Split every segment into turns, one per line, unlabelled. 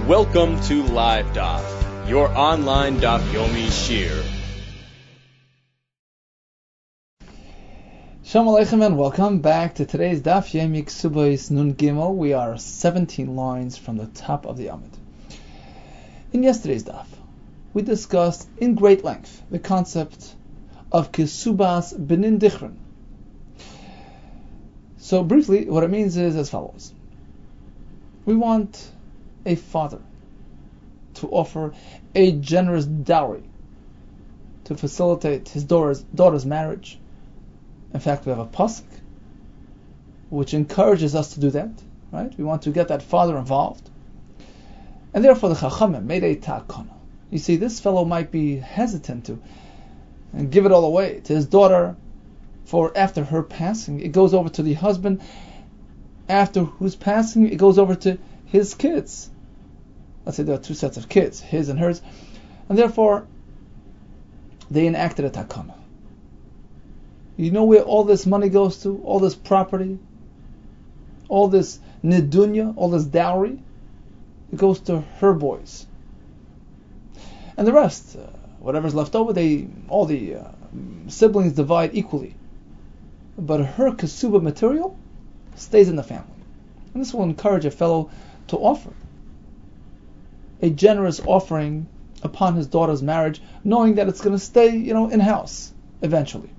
Welcome to Live Daf, your online Daf Yomi Shir.
Shalom Aleichem and welcome back to today's Daf Yomi Ksubos Nun Gimel. We are 17 lines from the top of the Amud. In yesterday's Daf, we discussed in great length the concept of Kesubas Benin Dichron. So briefly, what it means is as follows. We want a father to offer a generous dowry to facilitate his daughter's marriage. In fact, we have a pasuk which encourages us to do that, right? We want to get that father involved. And therefore the Chachamim made a takana. You see, this fellow might be hesitant to and give it all away to his daughter, for after her passing, it goes over to the husband. After whose passing, it goes over to his kids. Let's say there are two sets of kids, his and hers, and therefore they enacted a takana. You know where all this money goes to? All this property, all this nidunya, all this dowry, it goes to her boys. And the rest, whatever's left over, all the siblings divide equally. But her kesuba material stays in the family. And this will encourage a fellow to offer a generous offering upon his daughter's marriage, knowing that it's going to stay, in-house eventually.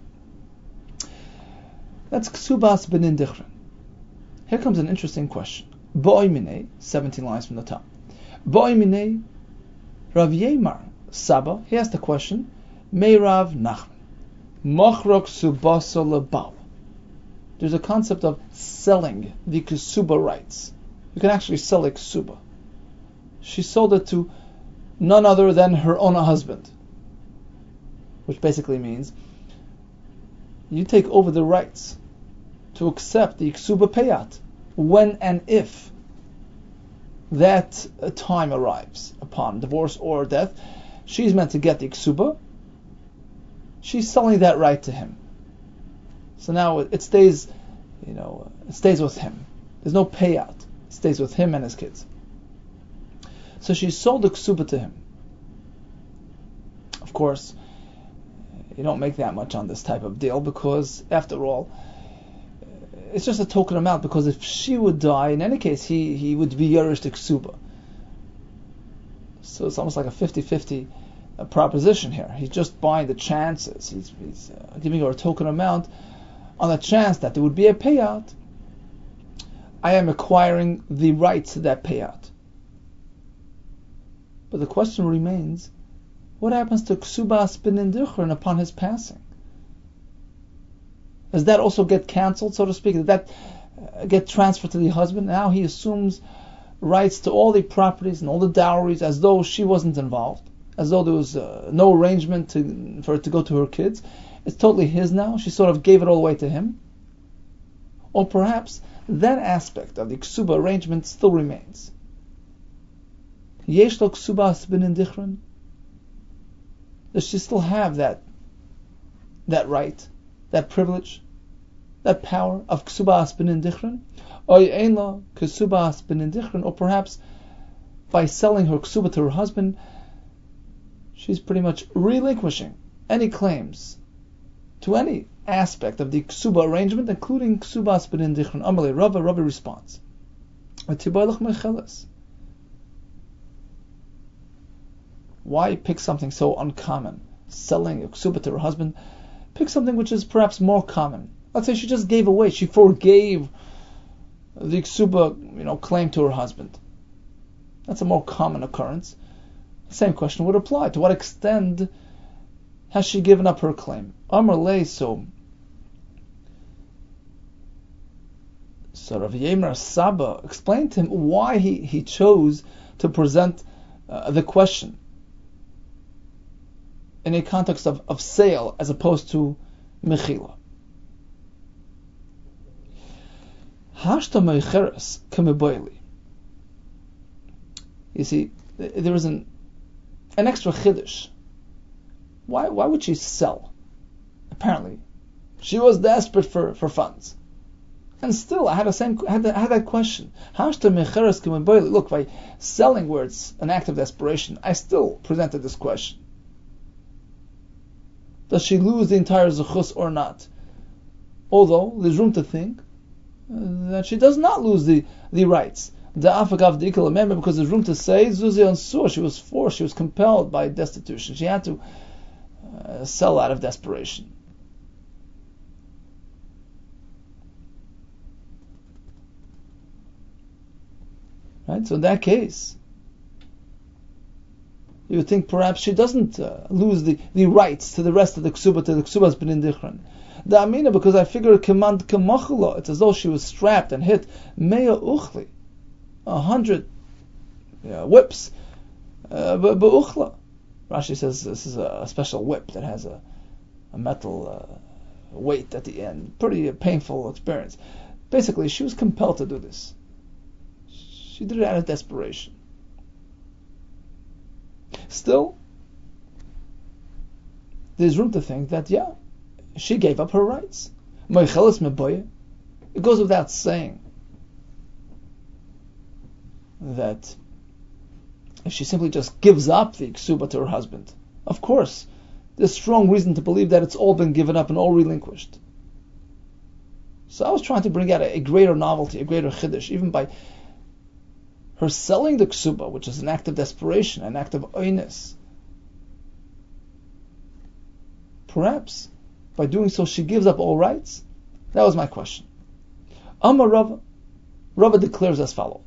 That's Ksubas Benin Dichron. Here comes an interesting question. Ba'oi minei, 17 lines from the top. Ba'oi minei, Rav Yemar Saba, he asked the question, Mei Rav Nachman, Machrok Subasa Lebal. There's a concept of selling the Ksuba rights. You can actually sell a Ksuba. She sold it to none other than her own husband, which basically means you take over the rights to accept the Ksuba payat when and if that time arrives upon divorce or death. She's meant to get the Ksuba. She's selling that right to him. So now it stays, it stays with him. There's no payout. It stays with him and his kids. So she sold the Ksuba to him. Of course, you don't make that much on this type of deal because, after all, it's just a token amount, because if she would die, in any case, he would be Yerush the Ksuba. So it's almost like a 50-50 proposition here. He's just buying the chances. He's giving her a token amount on the chance that there would be a payout. I am acquiring the rights to that payout. But the question remains, what happens to Ksubas Benin Dichron upon his passing? Does that also get cancelled, so to speak? Does that get transferred to the husband? Now he assumes rights to all the properties and all the dowries as though she wasn't involved, as though there was no arrangement for it to go to her kids. It's totally his now. She sort of gave it all away to him. Or perhaps that aspect of the Ksuba arrangement still remains. Yesh lo Ksubas Benin Dichron? Does she still have that right, that privilege, that power of Ksubas Benin Dichron? Or perhaps by selling her Ksuba to her husband, she's pretty much relinquishing any claims to any aspect of the Ksuba arrangement, including Ksubas Benin Dichron. Amalei Rava responds, why pick something so uncommon? Selling a Ksuba to her husband. Pick something which is perhaps more common. Let's say she just gave away, she forgave the Ksuba, claim to her husband. That's a more common occurrence. The same question would apply. To what extent has she given up her claim? Amar lei, so Rav Yemar Saba explained to him why he chose to present the question in a context of sale as opposed to mechila. Hashta meicheres kemeboili. You see, there is an extra chiddush. Why would she sell? Apparently, she was desperate for funds. And still, I had that question. Look, by selling where it's an act of desperation, I still presented this question. Does she lose the entire zechus or not? Although there's room to think that she does not lose the rights. Because there's room to say Zuzi Ansur, she was forced, she was compelled by destitution. She had to sell out of desperation. Right? So in that case, you would think perhaps she doesn't lose the rights to the rest of the ksuba, to the ksuba's b'nin dichran. The amina, because I figure command kamachula, it's as though she was strapped and hit mea uchli, 100 whips, b'uchla. Rashi says this is a special whip that has a metal weight at the end. Pretty painful experience. Basically, she was compelled to do this. She did it out of desperation. Still, there's room to think that, she gave up her rights. It goes without saying that if she simply just gives up the ksuba to her husband, of course, there's strong reason to believe that it's all been given up and all relinquished. So I was trying to bring out a greater novelty, a greater chiddush, even by her selling the ksuba, which is an act of desperation, an act of oinus. Perhaps by doing so she gives up all rights. That was my question. Amar Rava. Rava declares as follows.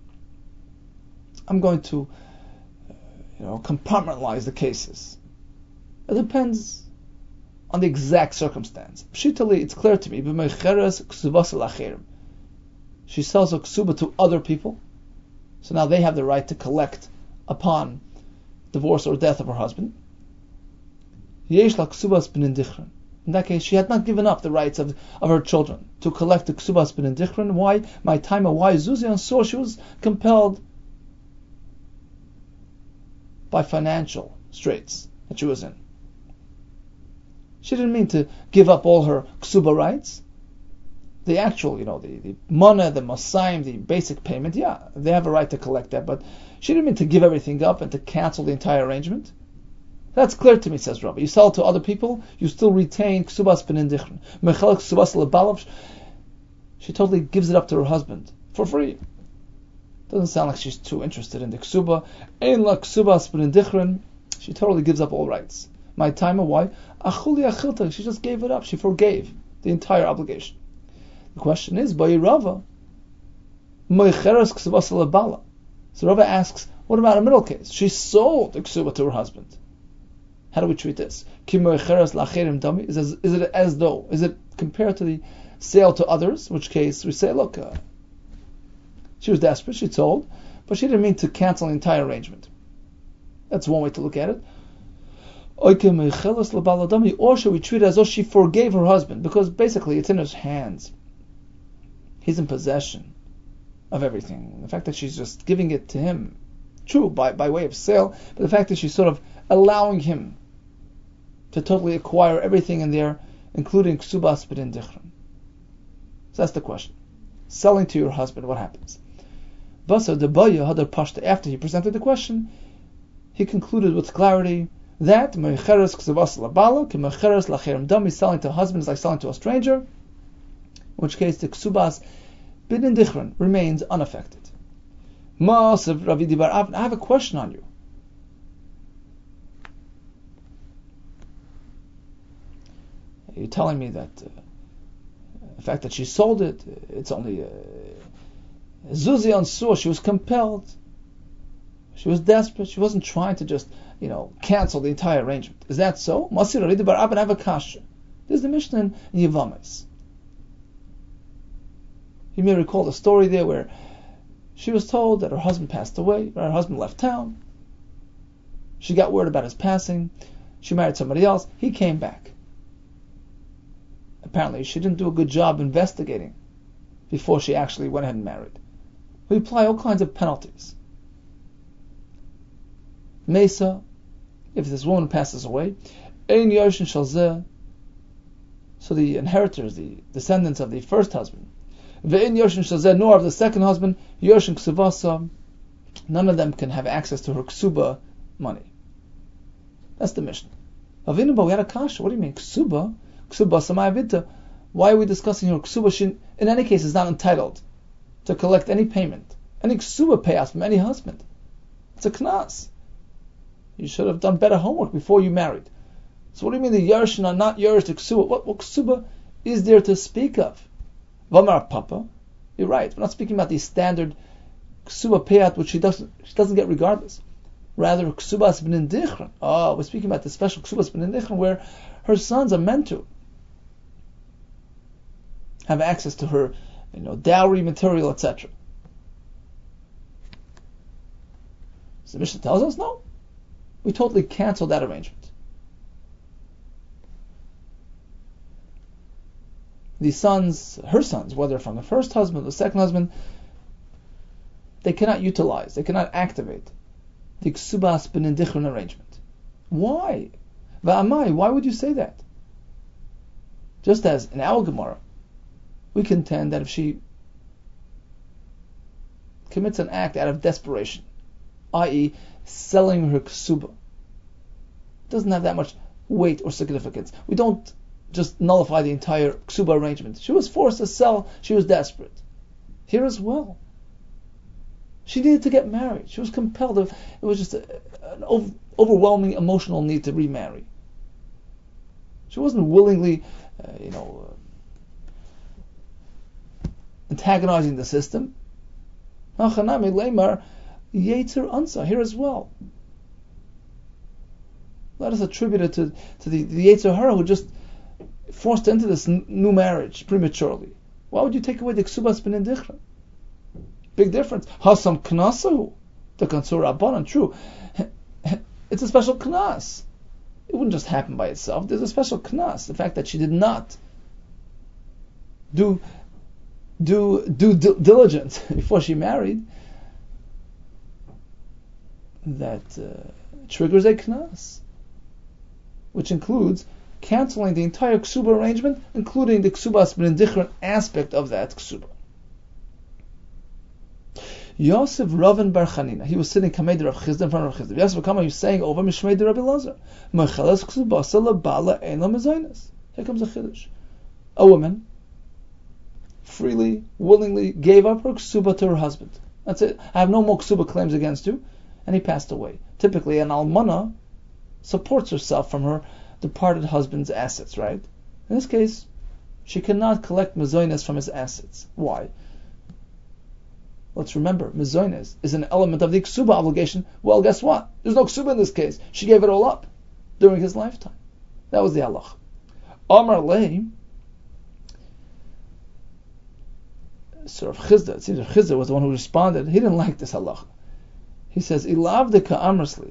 I'm going to compartmentalize the cases. It depends on the exact circumstance. Pshitali, it's clear to me. She sells a ksuba to other people, so now they have the right to collect upon divorce or death of her husband. In that case, she had not given up the rights of her children to collect the ksubas b'nin dichran. Why? My time, why Zuzi Ansur, she was compelled by financial straits that she was in. She didn't mean to give up all her ksuba rights. The actual, the mana, the masayim, the basic payment, they have a right to collect that, but she didn't mean to give everything up and to cancel the entire arrangement. That's clear to me, says Rabbi. You sell it to other people, you still retain ksubas b'nin dichran. Mechalek ksubas lebalav, she totally gives it up to her husband for free. Doesn't sound like she's too interested in the ksuba. Ein la ksubas b'nin dichran, she totally gives up all rights. My time, why? Achuli achilta, she just gave it up. She forgave the entire obligation. The question is, by Rava, moicheres ksubas lebala. So Rava asks, what about a middle case? She sold the ksuba to her husband. How do we treat this? Is it compared to the sale to others? In which case we say, look, she was desperate, she sold, but she didn't mean to cancel the entire arrangement. That's one way to look at it. Or should we treat it as though she forgave her husband? Because basically it's in his hands. He's in possession of everything. The fact that she's just giving it to him, true, by way of sale, but the fact that she's sort of allowing him to totally acquire everything in there, including ksubas b'nin dichran. So that's the question. Selling to your husband, what happens? Basa debaya hadar pashta. After he presented the question, he concluded with clarity that mecheres ksubas labala ki mecheres lacherim dami, selling to a husband is like selling to a stranger, in which case the ksubas b'nin dichran remains unaffected. Ma'asav Ravi Dibar Avin, I have a question on you. You're telling me that the fact that she sold it, it's only Zuzi Ansur, she was compelled. She was desperate. She wasn't trying to just, cancel the entire arrangement. Is that so? Masir Ridi Bar Abin have a kasha. There's the Mishnah in Yevamis. You may recall the story there where she was told that her husband passed away, her husband left town. She got word about his passing. She married somebody else. He came back. Apparently, she didn't do a good job investigating before she actually went ahead and married. We apply all kinds of penalties. Mesa, if this woman passes away, Ein Yoshin Shalzeh, so the inheritors, the descendants of the first husband, Ve'in Yershin Shazeh, nor of the second husband, Yershin Ksubasa, none of them can have access to her Ksuba money. That's the Mishnah. Avinu, but we had a kasha. What do you mean? Ksuba? Ksuba Samaya Vidta. Why are we discussing her Ksuba? She, in any case, is not entitled to collect any payment, any Ksuba payout from any husband. It's a knas. You should have done better homework before you married. So what do you mean the Yershin are not yours to Ksuba? What Ksuba is there to speak of? Vamar Papa, you're right. We're not speaking about the standard Ksuba payout which she doesn't get regardless. Rather, Ksubas B'nin Dichran. Oh, we're speaking about the special Ksubas B'nin Dichran where her sons are meant to have access to her, dowry material, etc. So the Mishnah tells us, no. We totally cancel that arrangement. The sons, her sons, whether from the first husband or the second husband, they cannot utilize, they cannot activate the Ksubas B'nin Dichran arrangement. Why? Va'amai, why would you say that? Just as in our Gemara, we contend that if she commits an act out of desperation, i.e., selling her ksuba, it doesn't have that much weight or significance. We don't just nullify the entire ksuba arrangement. She was forced to sell, she was desperate. Here as well. She needed to get married. She was compelled. It was just an overwhelming emotional need to remarry. She wasn't willingly, antagonizing the system. Here as well. Let us attribute it to the Yetzer Hara who just forced into this new marriage prematurely. Why would you take away the Ksubas B'nin Dichran? Big difference. Hasam Knasahu, the Kansur Rabbanan, true. It's a special Knas. It wouldn't just happen by itself. There's a special Knas. The fact that she did not do diligence before she married, that triggers a Knas, which includes canceling the entire Ksuba arrangement, including the Ksubas B'nin Dichran aspect of that Ksuba. Yosef Ravin Bar Chanina, he was sitting Kamei Rav Chizda in front of Rav Chizda. Yosef Kama, he was saying over Mishmei de Rabbi Lazar, Mechelas Ksubasa LaBala Ein La Mezainas. Here comes a Chiddush. A woman freely, willingly gave up her Ksuba to her husband. That's it. I have no more Ksuba claims against you. And he passed away. Typically, an almana supports herself from her departed husband's assets, right? In this case, she cannot collect mezainas from his assets. Why? Let's remember, mezainas is an element of the ksuba obligation. Well, guess what? There's no ksuba in this case. She gave it all up during his lifetime. That was the halach. Amar Lei, so Rav Chizda, it seems Rav Chizda was the one who responded. He didn't like this halach. He says, Ilavdika amrsli,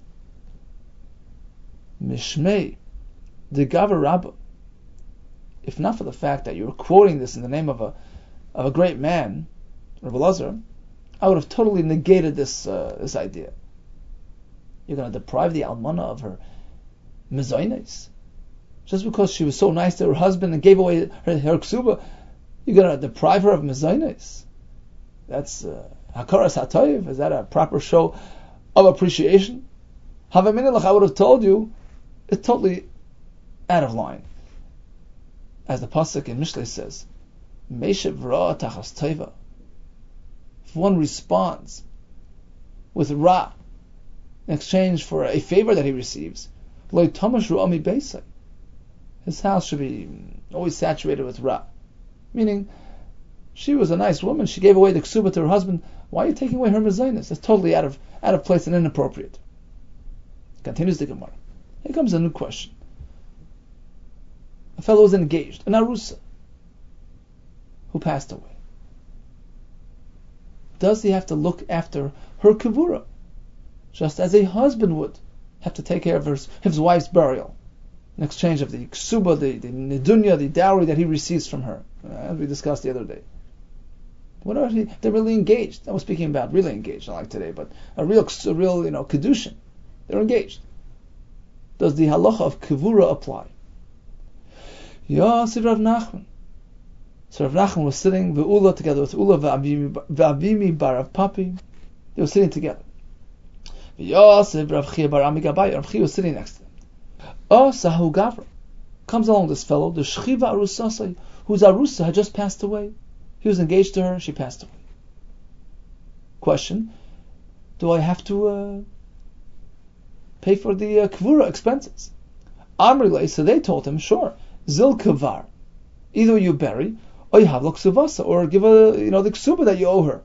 Mishmei, de Gavar Rabba. If not for the fact that you were quoting this in the name of a great man, Rabbi Lazar, I would have totally negated this idea. You're going to deprive the almana of her mezainis just because she was so nice to her husband and gave away her ksuba. You're going to deprive her of mezainis. That's hakaras hatoyev. Is that a proper show of appreciation? Havaminilach, I would have told you, it's totally out of line. As the pasuk in Mishlei says, Meishev ra tachas teva. If one responds with ra in exchange for a favor that he receives, lo tamashu ami beisai, his house should be always saturated with ra. Meaning, she was a nice woman, she gave away the ksuba to her husband, why are you taking away her mezainis? That's totally out of place and inappropriate. Continues the Gemara. Here comes a new question. A fellow was engaged, an arusa, who passed away. Does he have to look after her kivura, just as a husband would have to take care of his wife's burial, in exchange of the ksuba, the nedunya, the dowry that he receives from her, as we discussed the other day? They're really engaged. I was speaking about really engaged, not like today, but a real kedushin. They're engaged. Does the halacha of kivura apply? Yosef Rav Nachman. So Rav Nachman was sitting Ve'ula together with Ula Ve'avimi bar Rav Papi. They were sitting together. Ve'yosef Rav Chia bar Ami Gabai. Rav Chia was sitting next to them. Sahu Gavra. Comes along this fellow, the Shchiva Arusasai, whose Arusa had just passed away. He was engaged to her, she passed away. Question: do I have to pay for the Kvura expenses? Amrile, so they told him, sure, Zil Kavar. Either you bury, or you have Luksuvasa, or give the Ksuba that you owe her.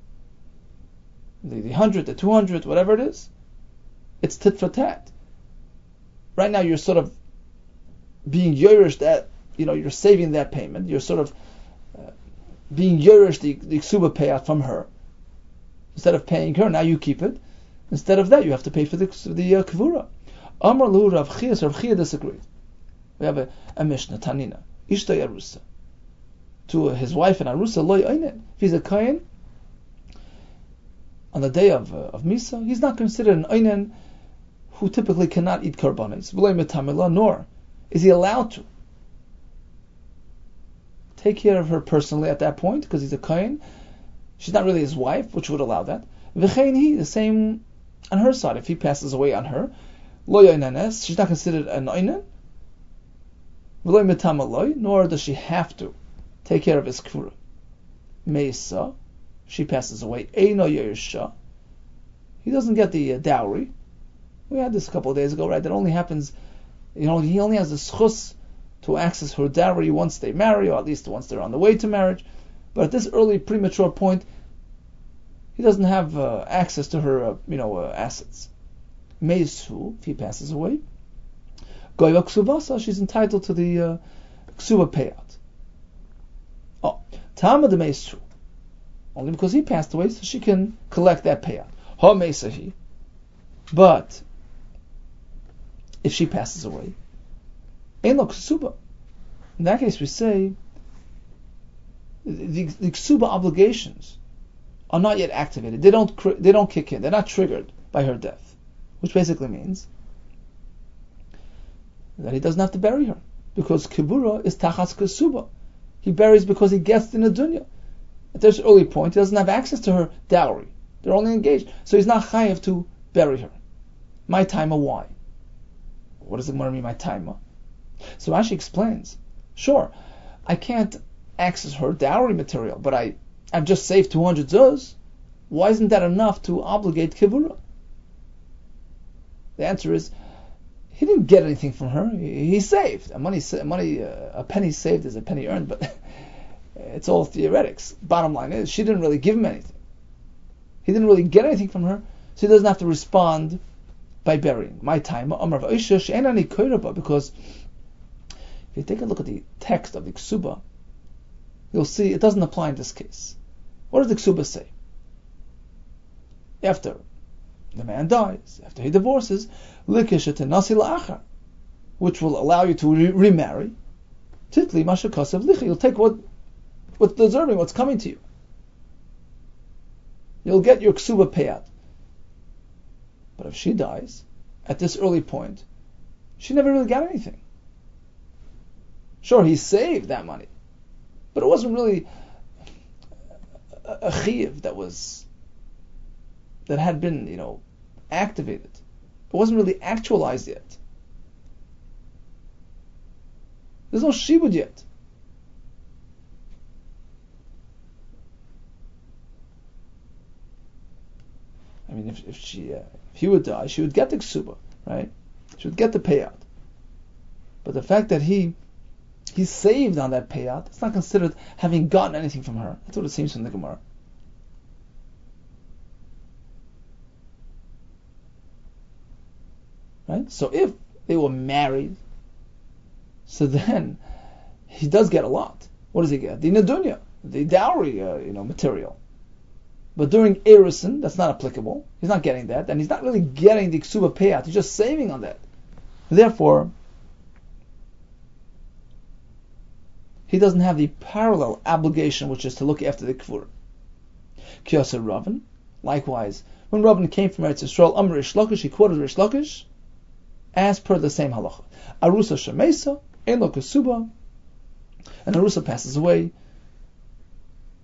The 100, the 200, whatever it is. It's tit for tat. Right now you're sort of being Yerush that, you're saving that payment. You're sort of being Yerush the Ksuba payout from her. Instead of paying her, now you keep it. Instead of that, you have to pay for the Kvura. Amar Lu Rav Chia, so Rav Chia disagreed. We have a Mishnah, Tanina. Ishta Yarusa. To his wife and Arusa, Loi Einin. If he's a Kain, on the day of Misa, he's not considered an Einin who typically cannot eat Karbanis. Nor is he allowed to take care of her personally at that point, because he's a Kain. She's not really his wife, which would allow that. The same on her side. If he passes away on her, she's not considered an Einin. Nor does she have to take care of his Kvura. Meisa, she passes away. Eino Yersha, he doesn't get the dowry. We had this a couple of days ago, right? That only happens, he only has the schus to access her dowry once they marry, or at least once they're on the way to marriage. But at this early, premature point, he doesn't have access to her, assets. Meisu, if he passes away, Goya Ksuvasa, she's entitled to the Ksuva payout. Tama de Meisu, only because he passed away, so she can collect that payout. Ha Meisahi, but if she passes away, Ein lo Ksuba. In that case, we say the Ksuba obligations are not yet activated. They don't kick in. They're not triggered by her death, which basically means that he doesn't have to bury her, because Kibura is Tachas Ksuba. He buries because he gets in the dunya. At this early point, he doesn't have access to her dowry. They're only engaged, so he's not chayav to bury her. My taima, why? What does the Gemara mean, my taima? So Rashi explains, sure, I can't access her dowry material, but I've just saved 200 zuz. Why isn't that enough to obligate Kibura? The answer is, he didn't get anything from her. He saved. A penny saved is a penny earned, but it's all theoretics. Bottom line is, she didn't really give him anything. He didn't really get anything from her, so he doesn't have to respond by burying. My time, because if you take a look at the text of the Ksuba, you'll see it doesn't apply in this case. What does the Ksuba say? After the man dies, after he divorces, which will allow you to remarry. Titli mashakasav licha. You'll take what's deserving, what's coming to you. You'll get your ksuba payout. But if she dies at this early point, she never really got anything. Sure, he saved that money, but it wasn't really a chiyuv that had been, activated. It wasn't really actualized yet. There's no shibud yet. I mean, if he would die, she would get the ksuba, right? She would get the payout. But the fact that he saved on that payout, it's not considered having gotten anything from her. That's what it seems from the Gemara. Right? So if they were married, so then he does get a lot. What does he get? The nadunya, the dowry, material. But during Erusin, that's not applicable. He's not getting that, and he's not really getting the ksuba payout. He's just saving on that. Therefore, he doesn't have the parallel obligation, which is to look after the kvur. Kiyasa Ravin, likewise, when Ravin came from Eretz Yisrael, Amr Rish Lakish, he quoted Rish Lakish, as per the same halacha. Arusa Shemesa, Ein lo Ksuba, and Arusa passes away,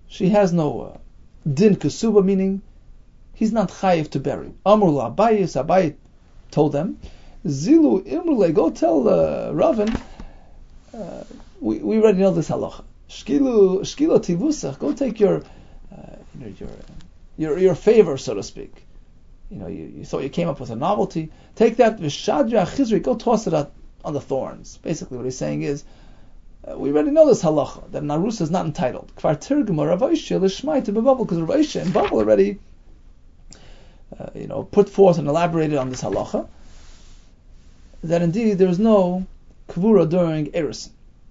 she has no din kesuba, meaning he's not chayiv to bury. Amr la Abayis, Abayi told them, Zilu imrle, go tell Ravin, we already know this halacha. Shkilo tivusach, go take your favor, so to speak. You thought you came up with a novelty. Take that v'shadra chizri, go toss it out on the thorns. Basically, what he's saying is, we already know this halacha that an arusa is not entitled. Kvar tirguma Rav Aisha l'shmai to bebavel, because Rav Aisha in Bavel already, put forth and elaborated on this halacha that indeed there is no kvura during erusin.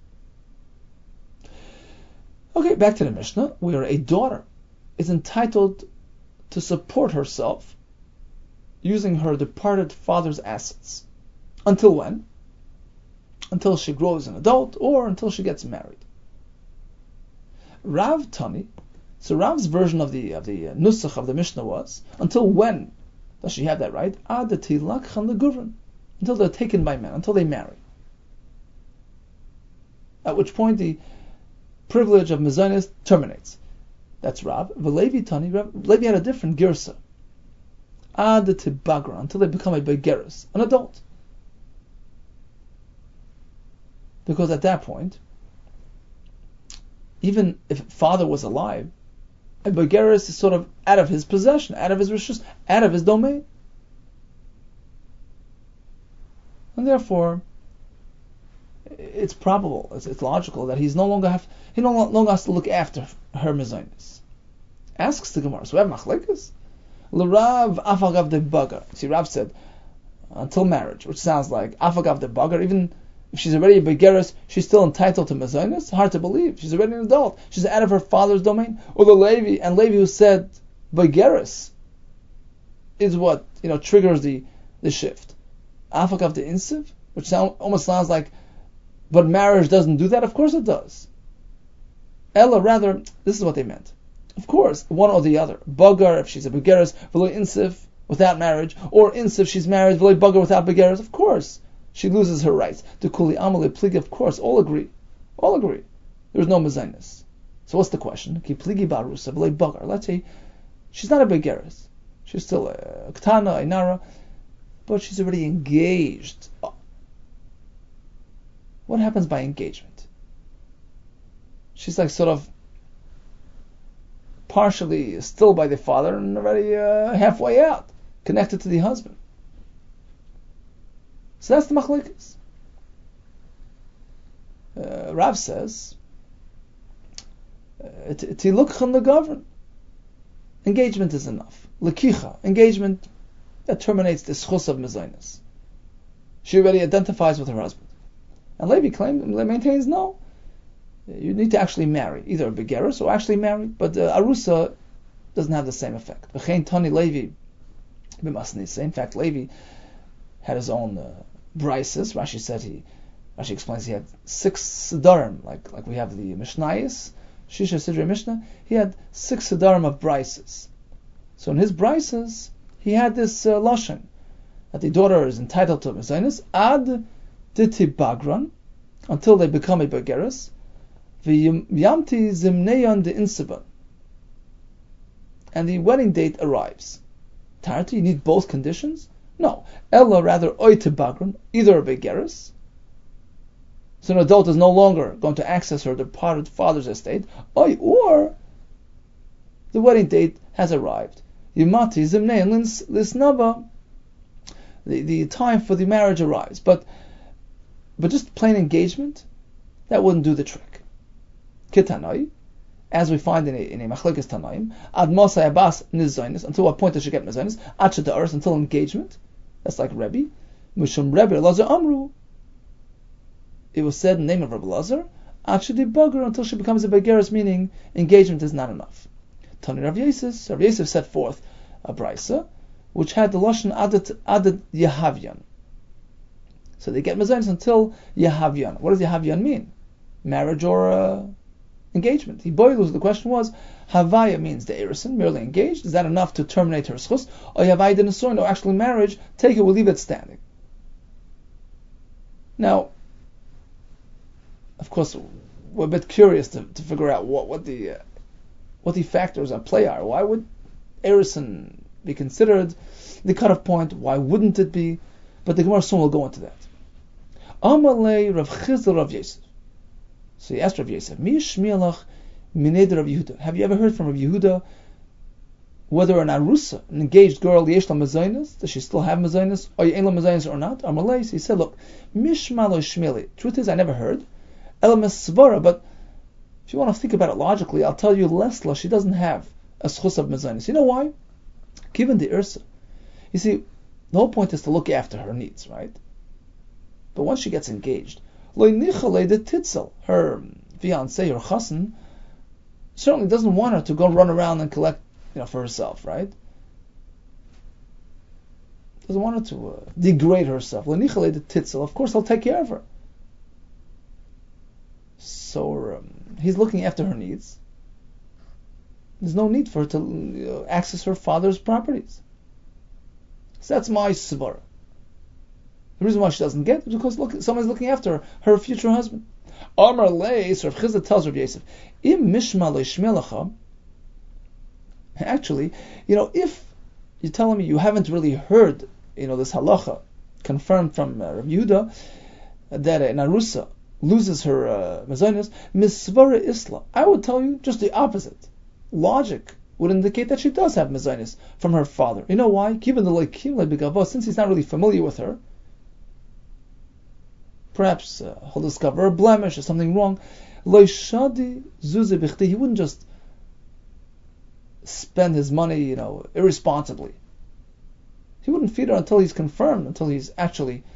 Okay, back to the Mishnah, where a daughter is entitled to support herself using her departed father's assets. Until when? Until she grows an adult or until she gets married. Rav Tani, so Rav's version of the nusach of the Mishnah was, until when does she have that right? Adati lakchan leguvran, until they're taken by men, until they marry. At which point the privilege of mezainis terminates. That's Rav. V'Levi Tani, Levi had a different girsa. Adati bagra, until they become a begeris, an adult. Because at that point, even if father was alive, a begeris is sort of out of his possession, out of his rishus, out of his domain. And therefore, it's probable, it's logical that he no longer has to look after her mezainis. Asks the Gemara, so we have machlekes. L'Rav afagav de bagar. See, Rav said until marriage, which sounds like afagav de bagar. Even if she's already a begeris, she's still entitled to mezainis. Hard to believe. She's already an adult. She's out of her father's domain. Or the Levi, and Levi who said begeris is what triggers the shift. Afagav de insiv, which almost sounds like, but marriage doesn't do that. Of course it does. Ella, rather, this is what they meant. Of course, one or the other. Bagar, if she's a begeris, v'lo insif, without marriage, or insif, she's married, v'lo bagar, without begeris, of course, she loses her rights. To kuli amale pligi, of course, all agree. There's no mezainis. So what's the question? Ki pligi barusa, v'lo bagar. Let's say she's not a begeris. She's still a ktana, a nara, but she's already engaged. What happens by engagement? She's like sort of partially still by the father and already halfway out, connected to the husband. So that's the machlekes. Rav says, tilukchan legovern. Engagement is enough. Lekicha, engagement that terminates the schus of mezainis. She already identifies with her husband. And Levi maintains no. You need to actually marry, either a begeris or actually marry, but arusa doesn't have the same effect. V'chein Tani Levi b'masnisa. In fact, Levi had his own brises. Rashi explains he had 6 sidarim, like we have the Mishnayos, Shisha Sidrei Mishnah. He had 6 sidarim of brises. So in his brises, he had this lashon that the daughter is entitled to mezainis ad diti bagran, until they become a begeris. V'yamti zimneyon de insiban, and the wedding date arrives. Tarti, you need both conditions? No. Ella, rather, oite bagran, either a begeris, so an adult is no longer going to access her departed father's estate, or the wedding date has arrived. Yamati zimneyon lisnaba, the time for the marriage arrives. But just plain engagement, that wouldn't do the trick. Kitanai, as we find in a machlekes Tanaim, ad masay abas nizainis, until what point does she get mezainis? Ad shada'aris, until engagement. That's like Rebbe. Mishum Rebbe Elazar Amru. It was said in the name of Rebbe Elazar, ad shadibagar, until she becomes a begeris, meaning engagement is not enough. Tani Rav Yosef set forth a brisa which had the lashon adat yahavyan. So they get mezainis until yahavyan. What does yahavyan mean? Marriage or engagement. The question was, Havaya means the Erusin, merely engaged. Is that enough to terminate her schus? Or Havaya Dinasoin, or actually marriage, take it, we'll leave it standing. Now, of course, we're a bit curious to figure out what the what the factors at play are. Why would Erison be considered the cutoff point? Why wouldn't it be? But the Gemara soon will go into that. Amalei Rav Chizda Rav Yosef. So he asked Rav Yosef, Mi Shmielach Mineder Rav Yehuda. Have you ever heard from Rav Yehuda whether an arusa, an engaged girl, yesh la mezainis, does she still have mezainis, or yein la mezainis or not? Amalei, so he said, look, Mishma lo Shmieli. Truth is, I never heard. Ela mesvara, but if you want to think about it logically, I'll tell you, Lesla, she doesn't have a schus of mezainis. You know why? Given the ursa. You see, the whole point is to look after her needs, right? But once she gets engaged, lo nichale de titzel, her fiancé, her chassan, certainly doesn't want her to go run around and collect, for herself, right? Doesn't want her to degrade herself. Lo nichale de titzel, of course, he'll take care of her. So he's looking after her needs. There's no need for her to access her father's properties. So that's my svara. The reason why she doesn't get it is because someone's looking after her future husband. Amar Leis, Rav Chizda tells Rav Yosef, Im mishma leishmelecha. Actually, if you're telling me you haven't really heard, this halacha confirmed from Rav Yehuda that an arusa loses her mezainis, misvara isla. I would tell you just the opposite. Logic would indicate that she does have mezainis from her father. You know why? Given the leikim lebigavos, since he's not really familiar with her, perhaps he'll discover a blemish or something wrong. Loishadi zuze bichti. He wouldn't just spend his money, irresponsibly. He wouldn't feed her until he's confirmed, until he's actually,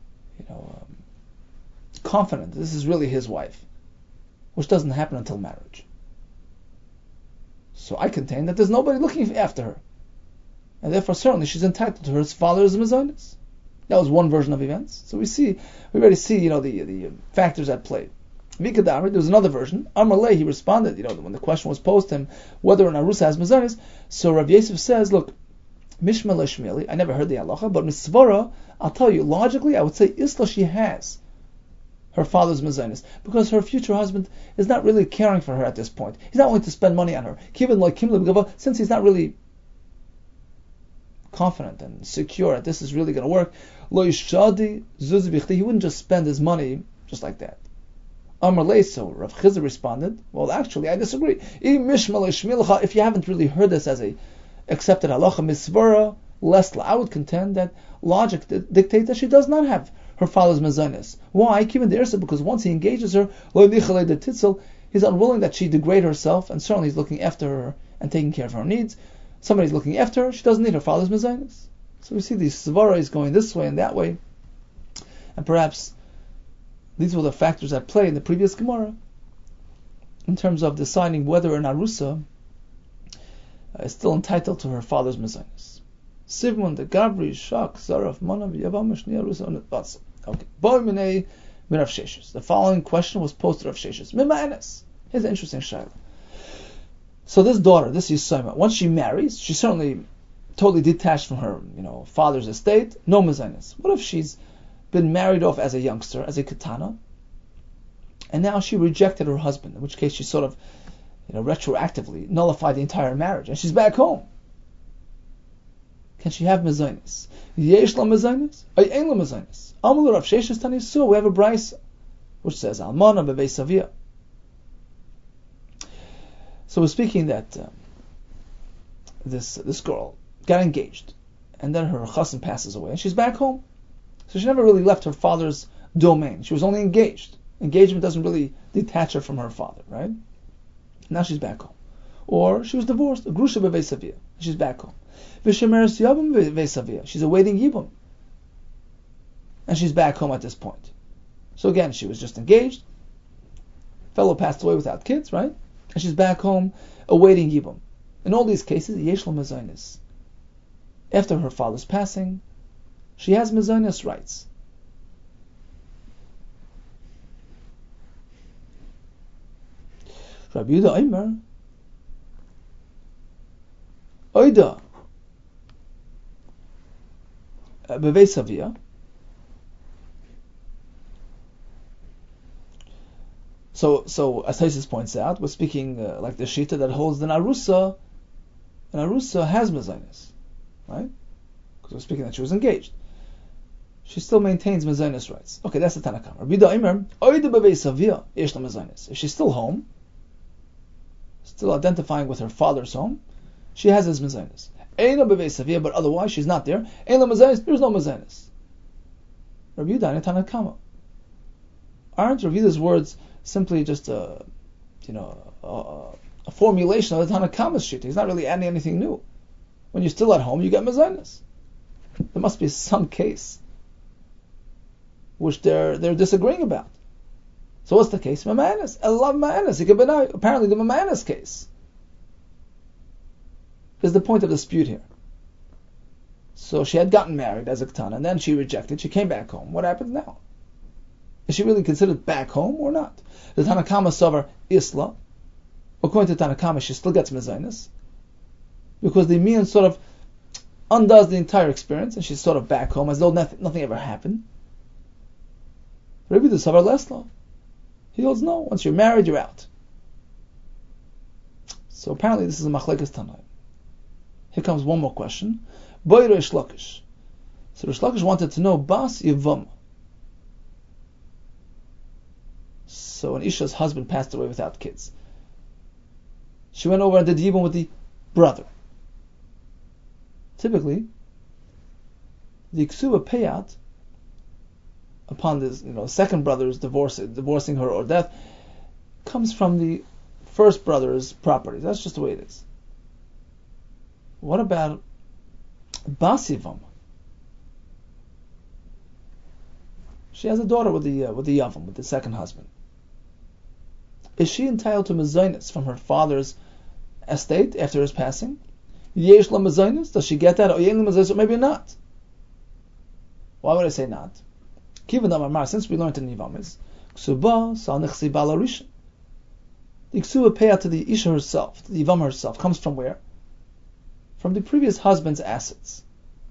confident this is really his wife, which doesn't happen until marriage. So I contain that there's nobody looking after her, and therefore certainly she's entitled to her father's mezainis. That was one version of events. So we already see, the factors at play. Mikadamri, there was another version. Amalei, he responded, when the question was posed to him whether an arusa has mezainis. So Rav Yosef says, look, Mishma leishmieli, I never heard the halacha, but misvara, I'll tell you, logically, I would say Isla, she has her father's mezainis, because her future husband is not really caring for her at this point. He's not willing to spend money on her. Since he's not really confident and secure that this is really going to work, he wouldn't just spend his money just like that. Amar Leiso, Rav Chizda responded, well, actually, I disagree. If you haven't really heard this as a accepted halacha misvara, lesla, I would contend that logic dictates that she does not have her father's mezainis. Why? Because once he engages her, he's unwilling that she degrade herself, and certainly he's looking after her and taking care of her needs. Somebody's looking after her, she doesn't need her father's mezainis. So we see the svara is going this way and that way, and perhaps these were the factors at play in the previous Gemara in terms of deciding whether an arusa is still entitled to her father's mezainis. Sivmun the Gabri Shak Zaraf Manav Yavam Shni Arusa Unatbasa. Okay. Boy Minei Mirav Sheshes. The following question was posed to Rav Sheshes. Mima Enes. Here's an interesting shayla. So this daughter, this Yisayma, once she marries, she's certainly totally detached from her, father's estate. No mezainis. What if she's been married off as a youngster, as a katana, and now she rejected her husband, in which case she sort of, retroactively nullified the entire marriage, and she's back home. Can she have mezainis? Yesh la mezainis? Ayin la mezainis? Amul Rav Sheshes Tanisu. We have a brisa which says Almana bebeis avia. So we're speaking that this girl got engaged, and then her chassan passes away, and she's back home. So she never really left her father's domain. She was only engaged. Engagement doesn't really detach her from her father, right? Now she's back home. Or she was divorced, a grusha bebeis avia. She's back home. V'shemeres yabam bebeis avia. She's awaiting yibum, and she's back home at this point. So again, she was just engaged. Fellow passed away without kids, right? And she's back home awaiting yibum. In all these cases, yesh la mezainis. After her father's passing, she has mezainis rights. Rabbi Yehuda Omer, Oida bebeis avia. So as Taisus points out, we're speaking like the Shita that holds the Arusa. An Arusa has mezainis, right? Because we're speaking that she was engaged. She still maintains mezainis rights. Okay, that's the Tanakam. Rabbi Daimer, oide bebeis avia yesh la mezainis. If she's still home, still identifying with her father's home, she has his mezainis. Eina bebeis avia, but otherwise she's not there. Ein la mezainis, there's no mezainis. Rabbi Yudaina Tanakama. Aren't Rabbi Yuda's words simply just a formulation of the Tanakama's shita? He's not really adding anything new. When you're still at home, you get mezainis. There must be some case which they're disagreeing about. So what's the case? Mamanis. I love Mamanis. Apparently the Mamanis case is the point of dispute here. So she had gotten married as a Ketana, and then she rejected. She came back home. What happens now? Is she really considered back home or not? The Tanakama Savar Isla. According to Tanakama, she still gets mezainis because the Mian sort of undoes the entire experience, and she's sort of back home as though nothing ever happened. Rabbi the Savar Lesla, he holds no. Once you're married, you're out. So apparently, this is a machlekes Tanaim. Here comes one more question. Boy Reish Lakish. So Reish Lakish wanted to know Bas Yevam. So an Isha's husband passed away without kids. She went over and did Yibum with the brother. Typically, the Ksuba payat upon this, second brother's divorcing her or death, comes from the first brother's property. That's just the way it is. What about Basivam? She has a daughter with the Yavam, with the second husband. Is she entitled to mezainis from her father's estate after his passing? Yesh la mezainis? Does she get that? Or maybe not. Why would I say not? Since we learned in Yivamis, Ksuba Salnechsi Balarishan. The Ksuba payat to the Isha herself, the Yivam herself, comes from where? From the previous husband's assets.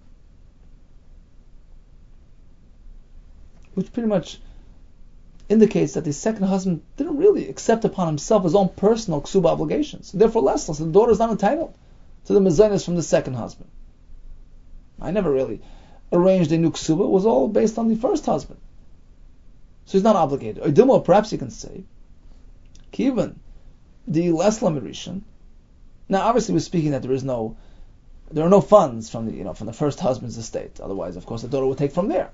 Which pretty much indicates that the second husband didn't really accept upon himself his own personal ksuba obligations. Therefore, less. The daughter is not entitled to the mezainis from the second husband. I never really arranged a new ksuba. It was all based on the first husband. So he's not obligated. Or perhaps you can say, Kivan, the less lamirishan. Now, obviously, we're speaking that there are no funds from the first husband's estate. Otherwise, of course, the daughter would take from there.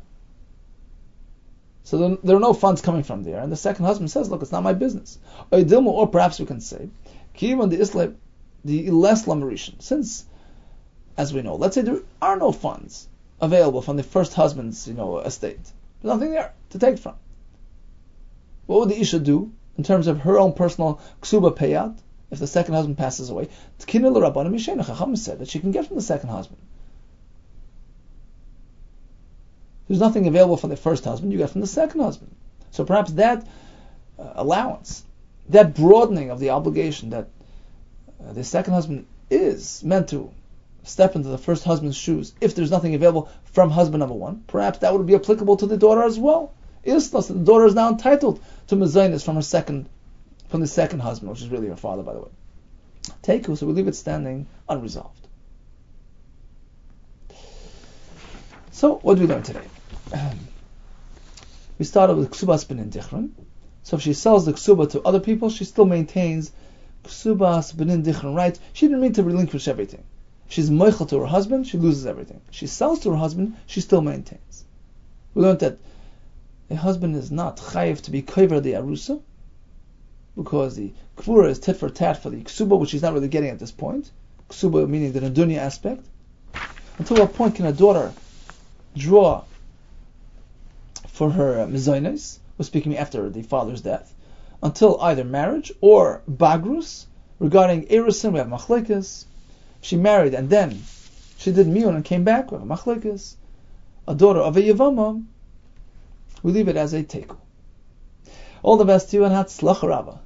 So there are no funds coming from there, and the second husband says, "Look, it's not my business." Or perhaps we can say, "Kivan the less lamarishan." Since, as we know, let's say there are no funds available from the first husband's estate. There's nothing there to take from. What would the Isha do in terms of her own personal ksuba payat if the second husband passes away? Chacham said that she can get from the second husband. There's nothing available from the first husband, you get from the second husband. So perhaps that allowance, that broadening of the obligation that the second husband is meant to step into the first husband's shoes, if there's nothing available from husband number one, perhaps that would be applicable to the daughter as well. The daughter is now entitled to mezainis from the second husband, which is really her father, by the way. Teiku, so we leave it standing unresolved. So, what do we learn today? We started with Ksubas Benin Dichron. So if she sells the Ksuba to other people, she still maintains Ksubas Benin Dichron rights. She didn't mean to relinquish everything. If she's moichel to her husband, she loses everything. If she sells to her husband, she still maintains. We learned that a husband is not chayiv to be kover the arusa, because the kvura is tit for tat for the Ksuba, which she's not really getting at this point. Ksuba meaning the Nadunya aspect. Until what point can a daughter draw for her mezainis? We're speaking after the father's death, until either marriage or bagrus. Regarding erusin, we have machlekes. She married and then she did miyun and came back, we have machlekes. A daughter of a yevama, we leave it as a teku. All the best to you and hatzlach rava.